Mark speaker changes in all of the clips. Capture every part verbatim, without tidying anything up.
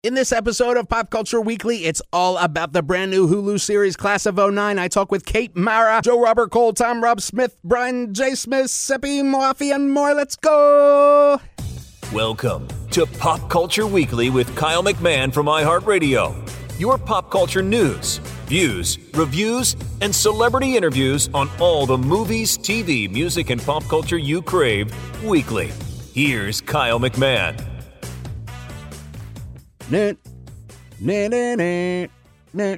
Speaker 1: In this episode of Pop Culture Weekly, it's all about the brand new Hulu series Class of oh nine. I talk with Kate Mara, Joe Robert Cole, Tom Rob Smith, Brian J. Smith, Seppi Moafi, and more. Let's go!
Speaker 2: Welcome to Pop Culture Weekly with Kyle McMahon from iHeartRadio. Your pop culture news, views, reviews, and celebrity interviews on all the movies, T V, music, and pop culture you crave weekly. Here's Kyle McMahon.
Speaker 1: Nah, nah, nah, nah, nah.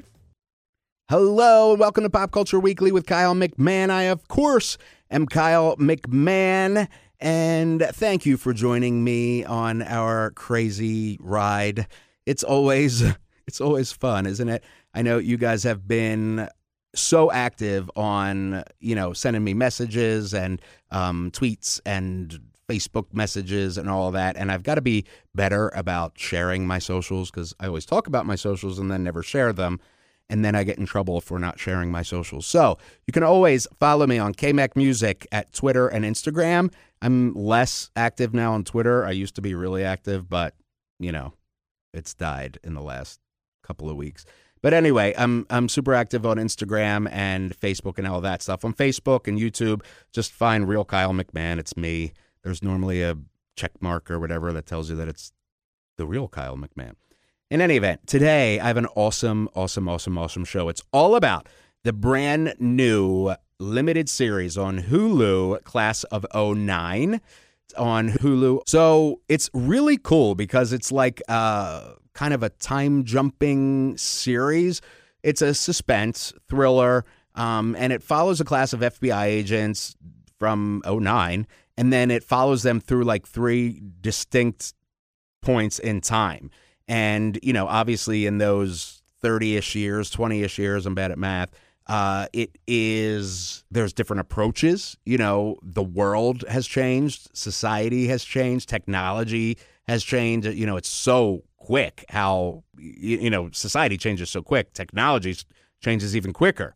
Speaker 1: Hello, and welcome to Pop Culture Weekly with Kyle McMahon. I, of course, am Kyle McMahon, and thank you for joining me on our crazy ride. It's always, it's always fun, isn't it? I know you guys have been so active on, you know, sending me messages and um, tweets and Facebook messages and all that. And I've got to be better about sharing my socials because I always talk about my socials and then never share them. And then I get in trouble if we're not sharing my socials. So you can always follow me on K M A C Music at Twitter and Instagram. I'm less active now on Twitter. I used to be really active, but, you know, it's died in the last couple of weeks. But anyway, I'm I'm super active on Instagram and Facebook and all that stuff. On Facebook and YouTube, just find Real Kyle McMahon. It's me. There's normally a check mark or whatever that tells you that it's the real Kyle McMahon. In any event, today I have an awesome, awesome, awesome, awesome show. It's all about the brand new limited series on Hulu, Class of oh nine. It's on Hulu. So it's really cool because it's like uh, kind of a time-jumping series. It's a suspense thriller, um, and it follows a class of F B I agents from oh nine. And then it follows them through like three distinct points in time. And, you know, obviously in those thirty-ish years, twenty-ish years, I'm bad at math, uh, it is, there's different approaches. You know, the world has changed, society has changed, technology has changed. You know, it's so quick how, you know, society changes so quick. Technology changes even quicker.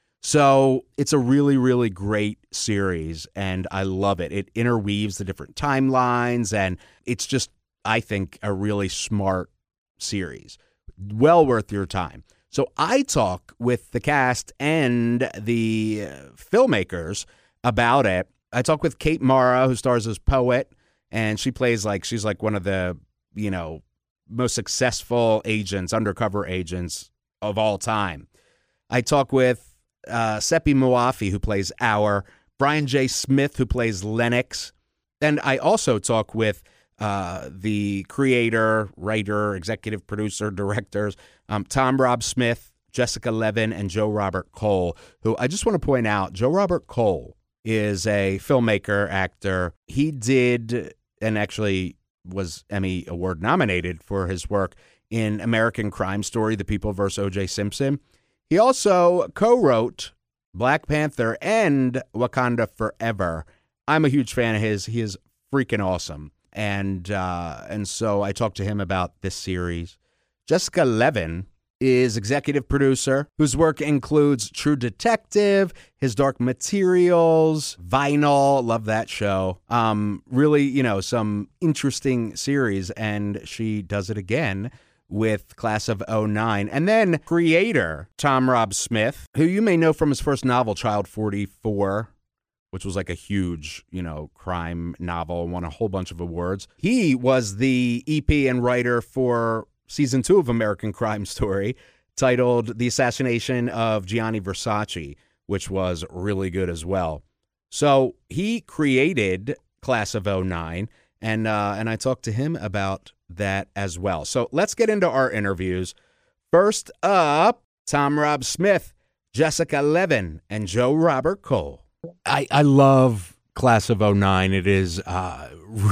Speaker 1: So it's a really, really great series, and I love it. It interweaves the different timelines, and it's just, I think, a really smart series. Well worth your time. So I talk with the cast and the filmmakers about it. I talk with Kate Mara, who stars as Poet, and she plays like, she's like one of the, you know, most successful agents, undercover agents of all time. I talk with Uh, Seppi Moafi, who plays Our, Brian J. Smith, who plays Lennox. And I also talk with uh, the creator, writer, executive producer, directors, um, Tom Rob Smith, Jessica Levin, and Joe Robert Cole, who I just want to point out, Joe Robert Cole is a filmmaker, actor. He did, and actually was Emmy Award nominated for his work in American Crime Story, The People versus O J. Simpson. He also co-wrote Black Panther and Wakanda Forever. I'm a huge fan of his. He is freaking awesome. And uh, and so I talked to him about this series. Jessica Levin is executive producer, whose work includes True Detective, His Dark Materials, Vinyl, love that show. Um, really, you know, some interesting series, and she does it again with Class of oh nine. And then creator Tom Rob Smith, who you may know from his first novel, Child forty-four, which was like a huge, you know, crime novel, won a whole bunch of awards. He was the E P and writer for season two of American Crime Story, titled The Assassination of Gianni Versace, which was really good as well. So he created Class of oh nine, and uh, and I talked to him about that as well. So let's get into our interviews. First up, Tom Rob Smith, Jessica Levin, and Joe Robert Cole. I, I love Class of oh nine. It is uh,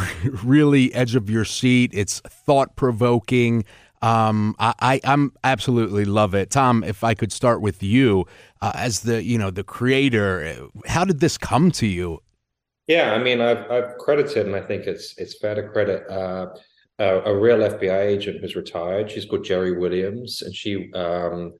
Speaker 1: really edge of your seat. It's thought-provoking. Um, I, I I'm absolutely love it. Tom, if I could start with you uh, as the, you know, the creator, how did this come to you?
Speaker 3: Yeah, I mean, I've I've credited, and I think it's it's fair to credit uh, a, a real F B I agent who's retired. She's called Jerry Williams, and she um,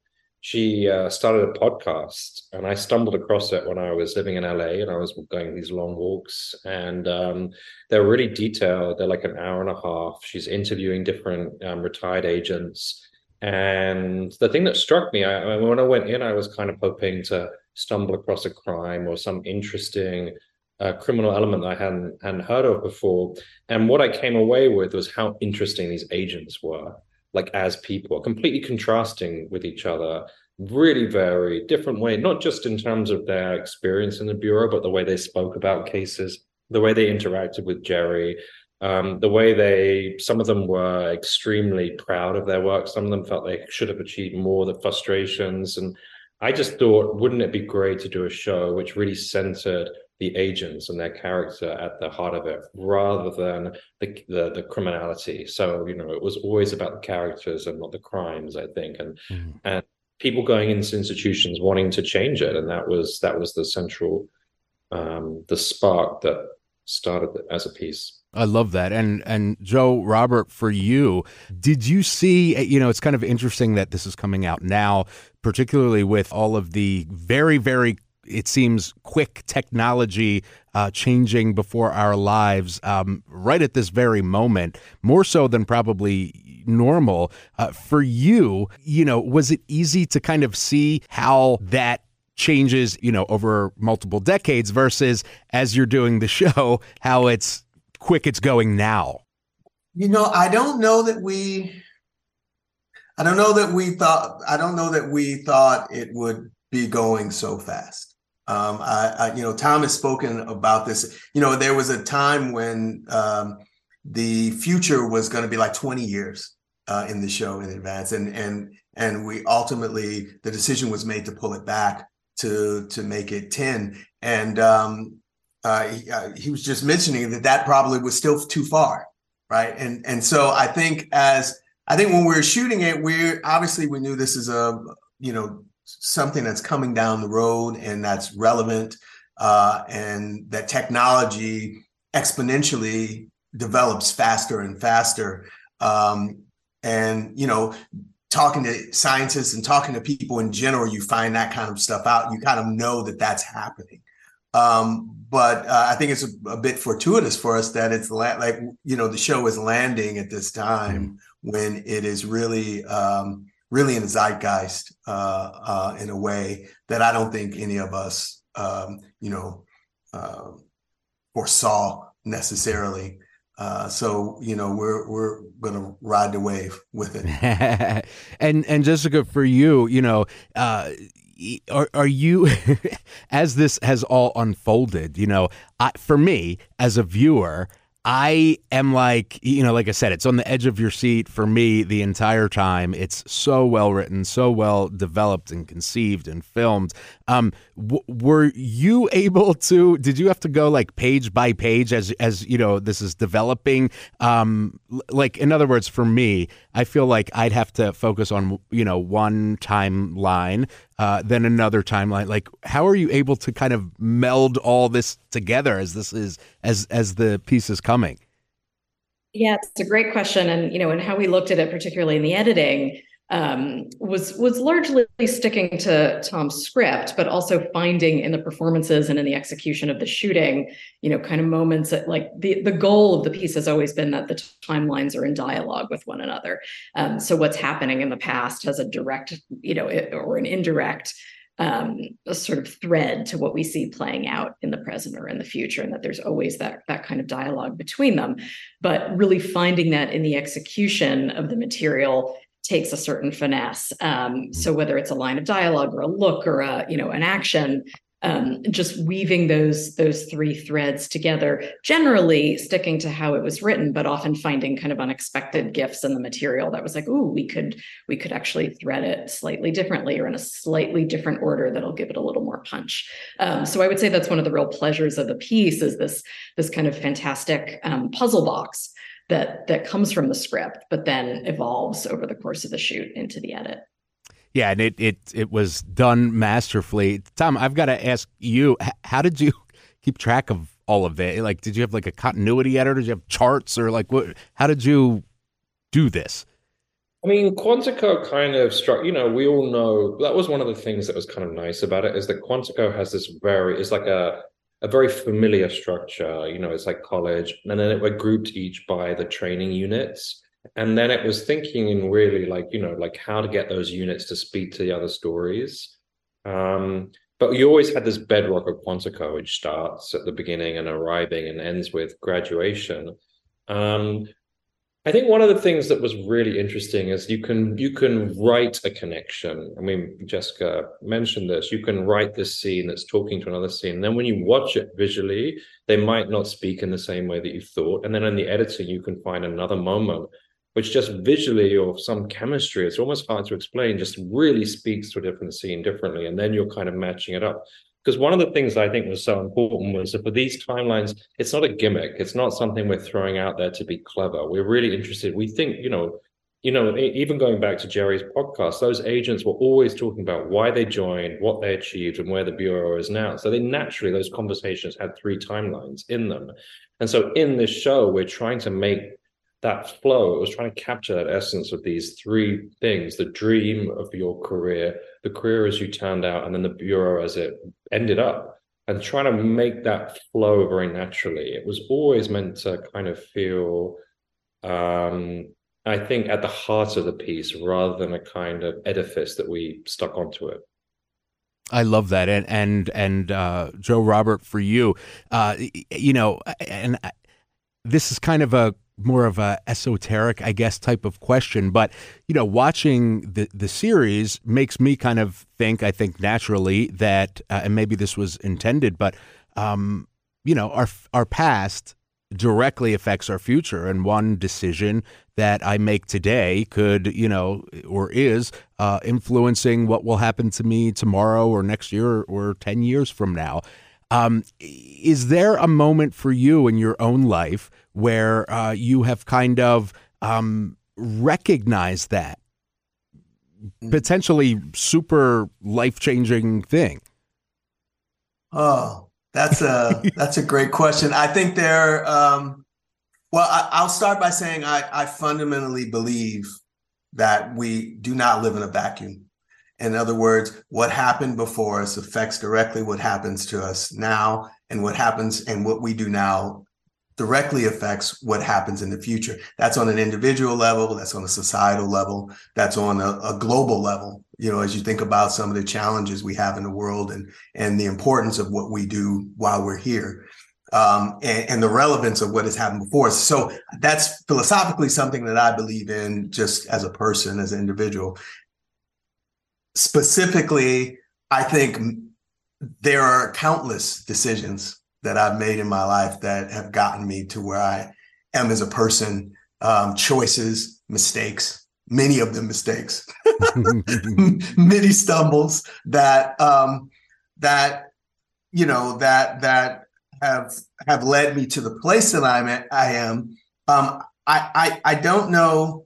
Speaker 3: she uh, started a podcast, and I stumbled across it when I was living in L A, and I was going these long walks, and um, they're really detailed. They're like an hour and a half. She's interviewing different um, retired agents. And the thing that struck me, I, when I went in, I was kind of hoping to stumble across a crime or some interesting uh, criminal element that I hadn't hadn't heard of before. And what I came away with was how interesting these agents were, like as people, completely contrasting with each other, really very different way, not just in terms of their experience in the bureau, but the way they spoke about cases, the way they interacted with Jerry. Um, the way they, some of them were extremely proud of their work. Some of them felt they should have achieved more, the frustrations. And I just thought, wouldn't it be great to do a show which really centered the agents and their character at the heart of it, rather than the, the, the criminality. So, you know, it was always about the characters and not the crimes, I think. And, mm. and people going into institutions wanting to change it. And that was, that was the central, um, the spark that started as a piece.
Speaker 1: I love that. And and Joe, Robert, for you, did you see, you know, it's kind of interesting that this is coming out now, particularly with all of the very, very, it seems, quick technology uh, changing before our lives um, right at this very moment, more so than probably normal. Uh, for you, you know, was it easy to kind of see how that changes, you know, over multiple decades versus as you're doing the show, how it's quick it's going now?
Speaker 4: You know, I don't know that we, I don't know that we thought, I don't know that we thought it would be going so fast. Um, I, I, you know, Tom has spoken about this. You know, there was a time when um, the future was going to be like twenty years uh, in the show in advance, and and and we ultimately, the decision was made to pull it back to to make it ten. And um, Uh, he, uh, he was just mentioning that that probably was still too far, right? And and so I think as I think when we were shooting it, we obviously we knew this is a you know something that's coming down the road and that's relevant, uh, and that technology exponentially develops faster and faster. Um, and you know, talking to scientists and talking to people in general, you find that kind of stuff out. You kind of know that that's happening. Um, but uh, I think it's a, a bit fortuitous for us that it's la- like, you know, the show is landing at this time mm. when it is really, um, really in the zeitgeist uh, uh, in a way that I don't think any of us, um, you know, uh, foresaw necessarily. Uh, so, you know, we're we're going to ride the wave with it.
Speaker 1: and and Jessica, for you, you know, uh, Are are you, as this has all unfolded, you know, I, for me as a viewer, I am like, you know, like I said, it's on the edge of your seat for me the entire time. It's so well written, so well developed and conceived and filmed. Um, w- were you able to, did you have to go like page by page as, as you know, this is developing? Um, like, in other words, for me, I feel like I'd have to focus on, you know, one timeline, uh, then another timeline. Like, how are you able to kind of meld all this together as this is, as, as the piece is coming?
Speaker 5: Yeah, it's a great question. And, you know, and how we looked at it, particularly in the editing, um, was was largely sticking to Tom's script, but also finding in the performances and in the execution of the shooting, you know, kind of moments that, like, the, the goal of the piece has always been that the timelines are in dialogue with one another. Um, so what's happening in the past has a direct, you know, or an indirect um, a sort of thread to what we see playing out in the present or in the future, and that there's always that that kind of dialogue between them. But really finding that in the execution of the material takes a certain finesse. Um, so whether it's a line of dialogue or a look or a, you know, an action, um, just weaving those those three threads together, generally sticking to how it was written, but often finding kind of unexpected gifts in the material that was like, ooh, we could we could actually thread it slightly differently or in a slightly different order that'll give it a little more punch. Um, so I would say that's one of the real pleasures of the piece, is this this kind of fantastic um, puzzle box that that comes from the script, but then evolves over the course of the shoot into the edit.
Speaker 1: Yeah, and it it it was done masterfully. Tom, I've got to ask you, how did you keep track of all of that? Like, did you have like a continuity editor? Did you have charts, or like what? How did you do this?
Speaker 3: I mean, Quantico kind of struck, you know, we all know that was one of the things that was kind of nice about it is that Quantico has this very, it's like a, a very familiar structure, you know, it's like college. And then it were grouped each by the training units. And then it was thinking in really like, you know, like how to get those units to speak to the other stories. Um, but you always had this bedrock of Quantico, which starts at the beginning and arriving and ends with graduation. Um, I think one of the things that was really interesting is you can you can write a connection. I mean, Jessica mentioned this. You can write this scene that's talking to another scene. And then when you watch it visually, they might not speak in the same way that you thought. And then in the editing, you can find another moment which just visually or some chemistry, it's almost hard to explain, just really speaks to a different scene differently. And then you're kind of matching it up. Because one of the things I think was so important was that for these timelines, it's not a gimmick. It's not something we're throwing out there to be clever. We're really interested. We think, you know, you know, even going back to Jerry's podcast, those agents were always talking about why they joined, what they achieved, and where the Bureau is now. So they naturally, those conversations had three timelines in them. And so in this show, we're trying to make that flow. It was trying to capture that essence of these three things: the dream of your career, the career as you turned out, and then the Bureau as it ended up, and trying to make that flow very naturally. It was always meant to kind of feel, um, I think, at the heart of the piece rather than a kind of edifice that we stuck onto it.
Speaker 1: I love that. And, and, and, uh, Joe Robert, for you, uh, you know, and this is kind of a, more of a esoteric, I guess, type of question. But, you know, watching the, the series makes me kind of think, I think naturally that, uh, and maybe this was intended, but, um, you know, our, our past directly affects our future. And one decision that I make today could, you know, or is uh, influencing what will happen to me tomorrow or next year or ten years from now. Um, is there a moment for you in your own life where uh, you have kind of um, recognized that potentially super life-changing thing?
Speaker 4: Oh, that's a that's a great question. I think there. Um, well, I, I'll start by saying I, I fundamentally believe that we do not live in a vacuum. In other words, what happened before us affects directly what happens to us now, and what happens and what we do now directly affects what happens in the future. That's on an individual level, that's on a societal level, that's on a, a global level. You know, as you think about some of the challenges we have in the world and, and the importance of what we do while we're here, um, and, and the relevance of what has happened before us. So that's philosophically something that I believe in just as a person, as an individual. Specifically, I think there are countless decisions that I've made in my life that have gotten me to where I am as a person. Um, choices, mistakes, many of them mistakes, many stumbles that um, that you know that that have have led me to the place that I'm at. I am. Um, I, I I don't know.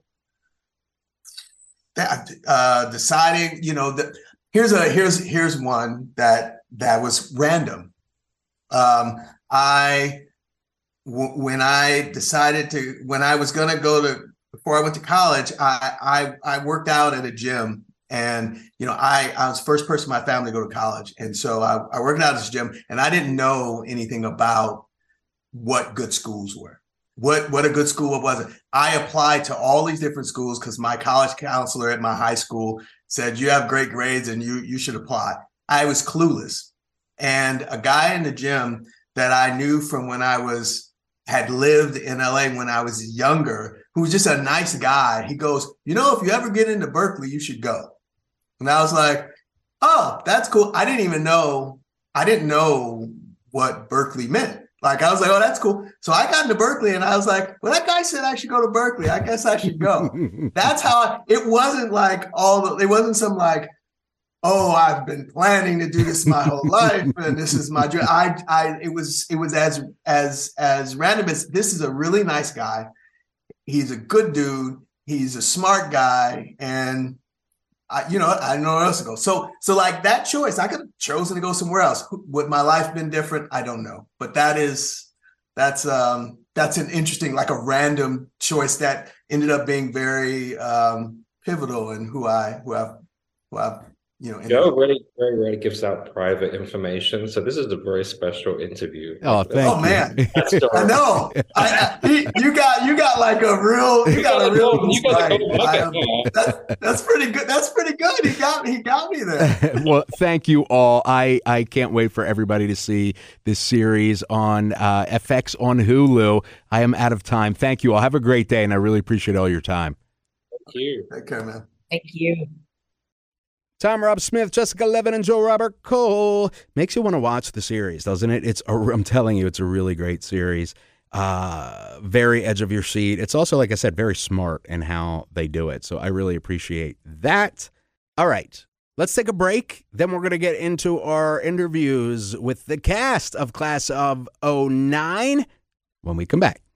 Speaker 4: That uh, deciding, you know, that here's a here's here's one that that was random. Um, I w- when I decided to when I was going to go to before I went to college, I, I I worked out at a gym, and you know I I was the first person in my family to go to college, and so I, I worked out at this gym, and I didn't know anything about what good schools were. What what a good school was. I applied to all these different schools because my college counselor at my high school said, you have great grades and you you should apply. I was clueless. And a guy in the gym that I knew from when I was, had lived in L A when I was younger, who was just a nice guy. He goes, you know, if you ever get into Berkeley, you should go. And I was like, oh, that's cool. I didn't even know, I didn't know what Berkeley meant. Like, I was like, oh, that's cool. So I got into Berkeley and I was like, well, that guy said I should go to Berkeley. I guess I should go. That's how I, it wasn't like all the, it wasn't some like, oh, I've been planning to do this my whole life and this is my dream. I, I, it was, it was as, as, as random as this is a really nice guy. He's a good dude. He's a smart guy. And I, you know, I don't know where else to go. So, so like that choice, I could have chosen to go somewhere else. Would my life been different? I don't know. But that is, that's, um, that's an interesting, like a random choice that ended up being very, um, pivotal in who I who I've who I've you know.
Speaker 3: Joe really very rarely gives out private information, so this is a very special interview.
Speaker 1: Oh, thank
Speaker 4: oh
Speaker 1: you.
Speaker 4: man, I know. I, I, he, you got you got like a real you got a real
Speaker 3: you got
Speaker 4: right.
Speaker 3: a
Speaker 4: I am, that, that's pretty good. That's pretty good. He got he got me there.
Speaker 1: Well, thank you all. I I can't wait for everybody to see this series on uh, F X on Hulu. I am out of time. Thank you all. Have a great day, and I really appreciate all your time.
Speaker 3: Thank you.
Speaker 4: Take care, man.
Speaker 5: Thank you.
Speaker 1: Tom Rob Smith, Jessica Levin, and Joe Robert Cole. Makes you want to watch the series, doesn't it? It's a, I'm telling you, it's a really great series. Uh, very edge of your seat. It's also, like I said, very smart in how they do it. So I really appreciate that. All right, let's take a break. Then we're going to get into our interviews with the cast of Class of oh nine when we come back.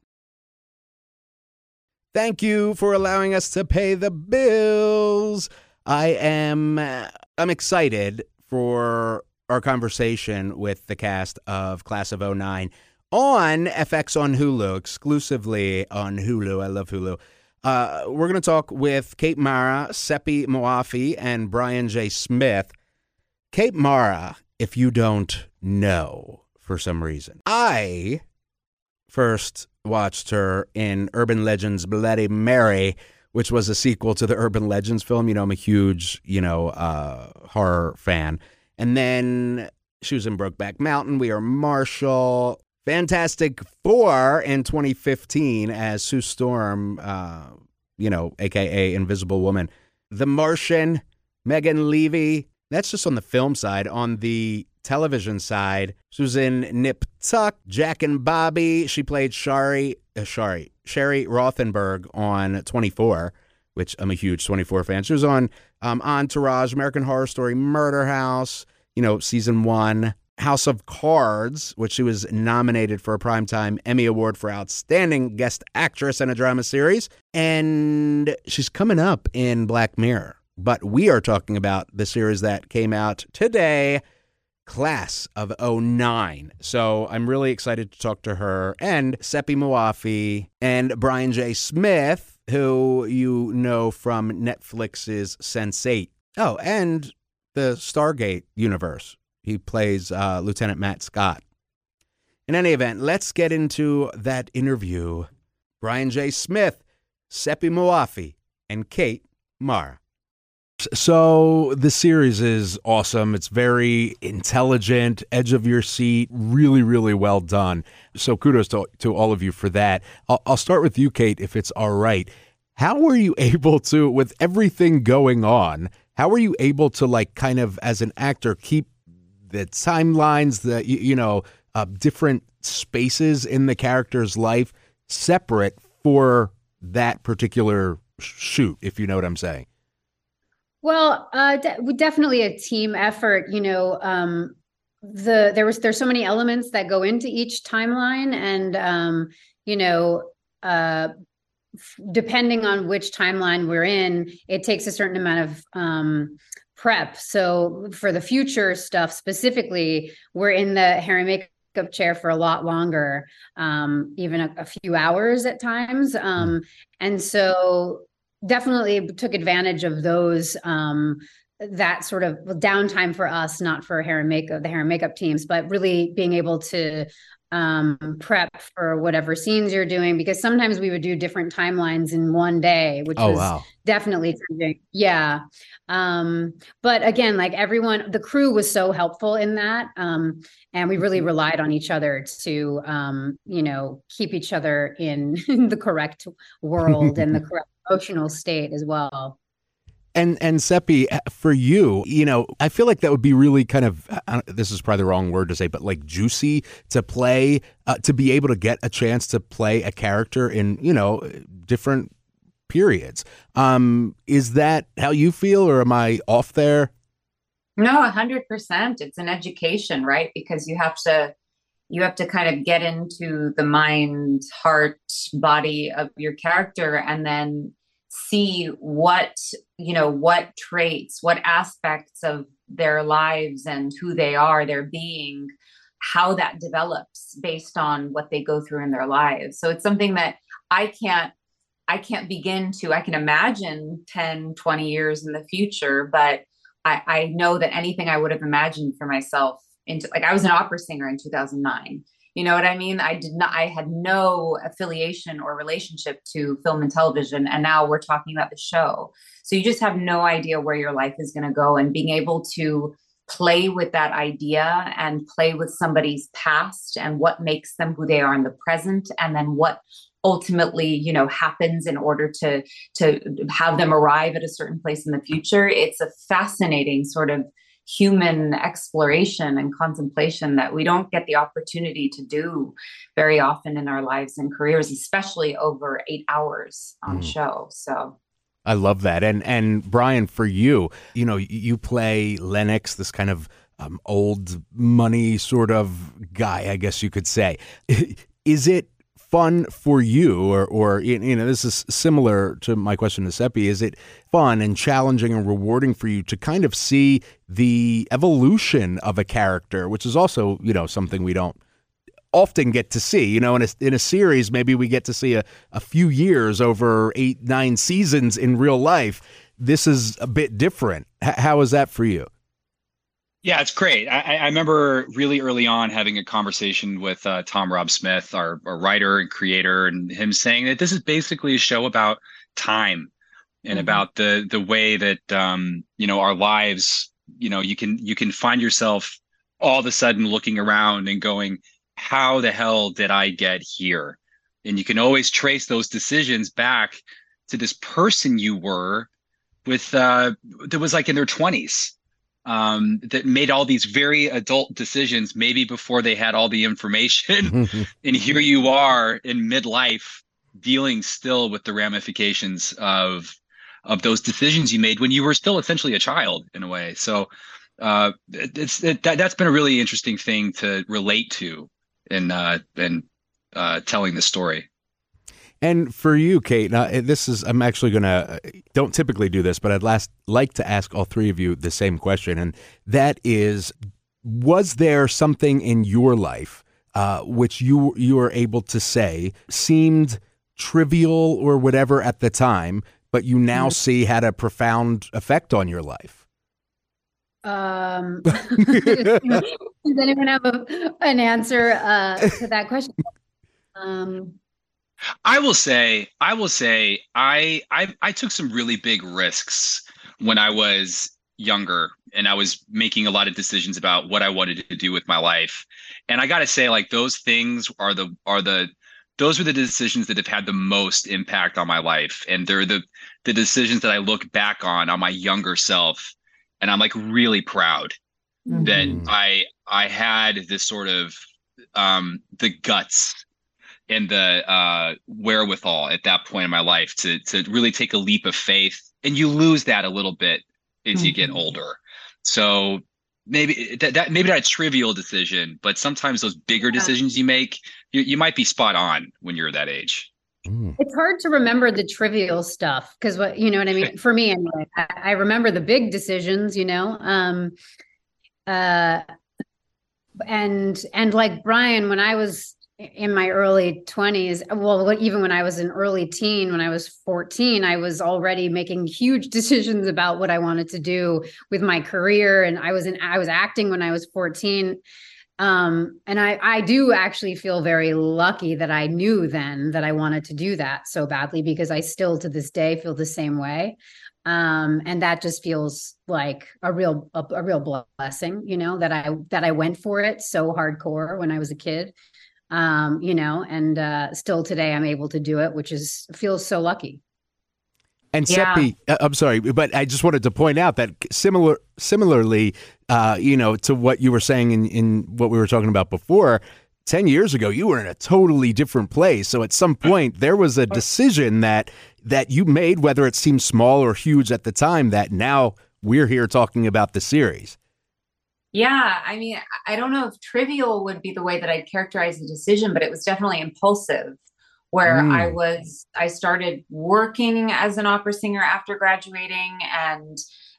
Speaker 1: Thank you for allowing us to pay the bills. I am I'm excited for our conversation with the cast of Class of oh nine on F X on Hulu, exclusively on Hulu. I love Hulu. Uh, we're going to talk with Kate Mara, Seppi Moafi, and Brian J. Smith. Kate Mara, if you don't know for some reason, I first watched her in Urban Legends Bloody Mary, which was a sequel to the Urban Legends film. You know, I'm a huge, you know, uh, horror fan. And then she was in Brokeback Mountain, We Are Marshall, Fantastic Four in twenty fifteen as Sue Storm, uh, you know, a k a. Invisible Woman. The Martian, Megan Levy. That's just on the film side. On the television side, she was in Nip Tuck, Jack and Bobby. She played Shari, uh, Shari, Sherry Rothenberg on twenty-four, which I'm a huge twenty-four fan. She was on um, Entourage, American Horror Story, Murder House, you know, season one, House of Cards, which she was nominated for a Primetime Emmy Award for Outstanding Guest Actress in a Drama Series. And she's coming up in Black Mirror. But we are talking about the series that came out today, Class of oh nine. So I'm really excited to talk to her and Seppi Moafi and Brian J. Smith, who you know from Netflix's Sense eight. Oh, and the Stargate universe. He plays uh, Lieutenant Matt Scott. In any event, let's get into that interview. Brian J. Smith, Seppi Moafi, and Kate Mara. So the series is awesome. It's very intelligent, edge of your seat, really, really well done. So kudos to, to all of you for that. I'll, I'll start with you, Kate, if it's all right. How were you able to, with everything going on, how were you able to, like, kind of, as an actor, keep the timelines, the, you, you know, uh, different spaces in the character's life separate for that particular shoot, if you know what I'm saying?
Speaker 6: Well, uh, de- definitely a team effort. You know, um, the there was there's so many elements that go into each timeline, and um, you know, uh, f- depending on which timeline we're in, it takes a certain amount of um, prep. So for the future stuff specifically, we're in the hair and makeup chair for a lot longer, um, even a, a few hours at times, um, and so. Definitely took advantage of those, um, that sort of downtime for us, not for hair and makeup, the hair and makeup teams, but really being able to um, prep for whatever scenes you're doing, because sometimes we would do different timelines in one day, which
Speaker 1: Oh,
Speaker 6: was
Speaker 1: wow.
Speaker 6: definitely challenging. Yeah. Um, but again, like everyone, the crew was so helpful in that. Um, and we really relied on each other to, um, you know, keep each other in, in the correct world and the correct emotional state as well.
Speaker 1: And and Seppi, for you, you know, I feel like that would be really kind of, uh, this is probably the wrong word to say, but like juicy to play, uh, to be able to get a chance to play a character in, you know, different periods. Um, is that how you feel, or am I off there?
Speaker 7: No, a hundred percent. It's an education, right? Because you have to, you have to kind of get into the mind, heart, body of your character, and then see what, you know, what traits, what aspects of their lives and who they are, their being, how that develops based on what they go through in their lives. So it's something that I can't I can't begin to, I can imagine ten, twenty years in the future, but I, I know that anything I would have imagined for myself into, like, I was an opera singer in two thousand nine. You know what I mean? I did not, I had no affiliation or relationship to film and television. And now we're talking about the show. So you just have no idea where your life is going to go, and being able to play with that idea and play with somebody's past and what makes them who they are in the present, and then what ultimately, you know, happens in order to to have them arrive at a certain place in the future. It's a fascinating sort of human exploration and contemplation that we don't get the opportunity to do very often in our lives and careers, especially over eight hours on
Speaker 1: Mm.
Speaker 7: show. So
Speaker 1: I love that. And and Brian, for you, you know, you play Lennox, this kind of um, old money sort of guy, I guess you could say. Is it fun for you, or, or you know, this is similar to my question to Seppi, is it fun and challenging and rewarding for you to kind of see the evolution of a character, which is also, you know, something we don't often get to see, you know, in a, in a series, maybe we get to see a, a few years over eight, nine seasons in real life. This is a bit different. H- how is that for you?
Speaker 8: Yeah, it's great. I, I remember really early on having a conversation with uh, Tom Rob Smith, our, our writer and creator, and him saying that this is basically a show about time and mm-hmm. about the the way that um, you know, our lives. You know, you can you can find yourself all of a sudden looking around and going, how the hell did I get here? And you can always trace those decisions back to this person you were with uh, that was like in their twenties. Um, that made all these very adult decisions, maybe before they had all the information. And here you are in midlife dealing still with the ramifications of of those decisions you made when you were still essentially a child in a way. So uh, it's it, that, that's been a really interesting thing to relate to in, uh, in uh, telling the story.
Speaker 1: And for you, Kate, now this is, I'm actually going to, don't typically do this, but I'd last like to ask all three of you the same question. And that is, was there something in your life uh, which you you were able to say seemed trivial or whatever at the time, but you now mm-hmm. see had a profound effect on your life?
Speaker 6: Um, does anyone have a, an answer uh, to that question? Um,
Speaker 8: I will say, I will say, I, I, I took some really big risks when I was younger, and I was making a lot of decisions about what I wanted to do with my life. And I got to say, like, those things are the, are the, those were the decisions that have had the most impact on my life. And they're the, the decisions that I look back on, on my younger self. And I'm like really proud mm-hmm. that I, I had this sort of, um, the guts and the uh, wherewithal at that point in my life to to really take a leap of faith. And you lose that a little bit as mm-hmm. you get older. So maybe that, that maybe not a trivial decision, but sometimes those bigger yeah. decisions you make, you, you might be spot on when you're that age.
Speaker 6: It's hard to remember the trivial stuff because what, you know what I mean? For me, anyway, I, I remember the big decisions, you know, um, uh, and, and like Brian, when I was in my early twenties, well, even when I was an early teen, when I was fourteen, I was already making huge decisions about what I wanted to do with my career. And I was in, I was acting when I was fourteen. Um, and I, I do actually feel very lucky that I knew then that I wanted to do that so badly, because I still to this day feel the same way. Um, and that just feels like a real, a, a real blessing, you know, that I, that I went for it so hardcore when I was a kid. Um, you know, and uh, still today I'm able to do it, which is feels so lucky.
Speaker 1: And yeah. Seppi, uh, I'm sorry, but I just wanted to point out that similar, similarly, uh, you know, to what you were saying in, in what we were talking about before, ten years ago, you were in a totally different place. So at some point there was a decision that that you made, whether it seemed small or huge at the time, that now we're here talking about the series.
Speaker 7: Yeah, I mean, I don't know if trivial would be the way that I'd characterize the decision, but it was definitely impulsive, where mm. I was, I started working as an opera singer after graduating, and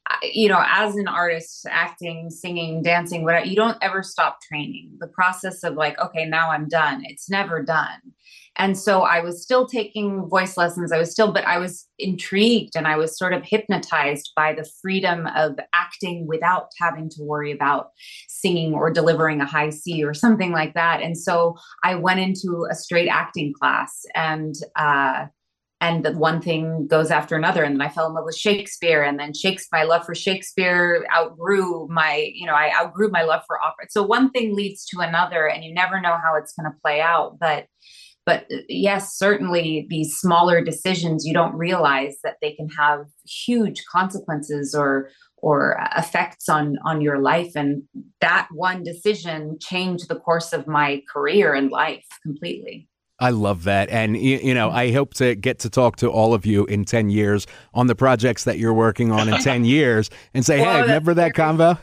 Speaker 7: you know, as an artist, acting, singing, dancing, whatever, you don't ever stop training. The process of like, okay, now I'm done. It's never done. And so I was still taking voice lessons. I was still, but I was intrigued and I was sort of hypnotized by the freedom of acting without having to worry about singing or delivering a high C or something like that. And so I went into a straight acting class, and, uh, and the one thing goes after another. And then I fell in love with Shakespeare, and then Shakespeare, my love for Shakespeare outgrew my, you know, I outgrew my love for opera. So one thing leads to another, and you never know how it's going to play out. But But yes, certainly these smaller decisions, you don't realize that they can have huge consequences or or effects on on your life. And that one decision changed the course of my career and life completely.
Speaker 1: I love that. And, you, you know, I hope to get to talk to all of you in ten years on the projects that you're working on in ten years and say,
Speaker 7: Whoa,
Speaker 1: hey, remember that convo?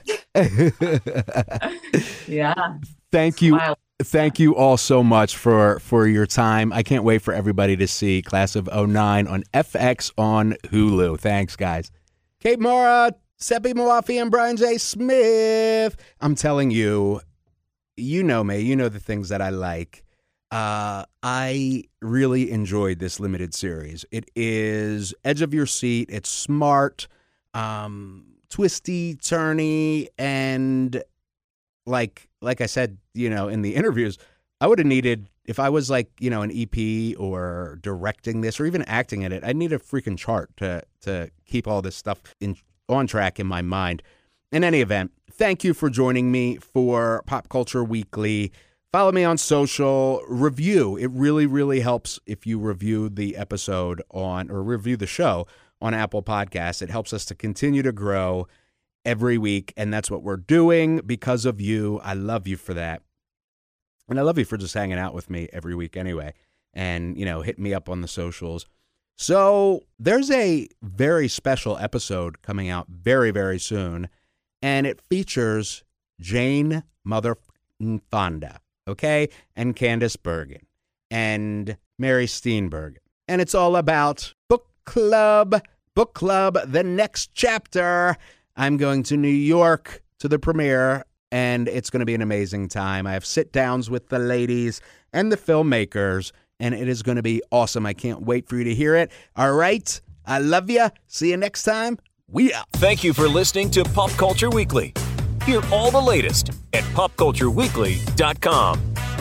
Speaker 7: Yeah.
Speaker 1: Thank you.
Speaker 7: Smile.
Speaker 1: Thank you all so much for, for your time. I can't wait for everybody to see Class of oh nine on F X on Hulu. Thanks, guys. Kate Mara, Seppi Mawafi, and Brian J. Smith. I'm telling you, you know me. You know the things that I like. Uh, I really enjoyed this limited series. It is edge of your seat. It's smart, um, twisty, turny, and like like I said, you know, in the interviews, I would have needed, if I was like, you know, an E P or directing this or even acting in it, I'd need a freaking chart to to keep all this stuff in on track in my mind. In any event, thank you for joining me for Pop Culture Weekly. Follow me on social, review. It really, really helps if you review the episode on, or review the show on Apple Podcasts. It helps us to continue to grow every week, and that's what we're doing because of you. I love you for that. And I love you for just hanging out with me every week anyway, and, you know, hitting me up on the socials. So there's a very special episode coming out very, very soon, and it features Jane Mother Fonda. Okay, and Candice Bergen, and Mary Steenburgen. And it's all about book club, book club, the next chapter. I'm going to New York to the premiere, and it's going to be an amazing time. I have sit-downs with the ladies and the filmmakers, and it is going to be awesome. I can't wait for you to hear it. All right, I love you. See you next time. We out.
Speaker 2: Thank you for listening to Pop Culture Weekly. Hear all the latest at pop culture weekly dot com.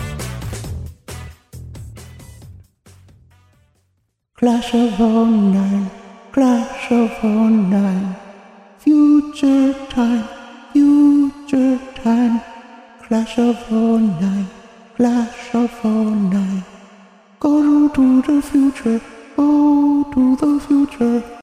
Speaker 9: Clash of oh nine, Clash of oh nine, future time, future time, Clash of oh nine, Clash of oh nine, go to the future, go to the future.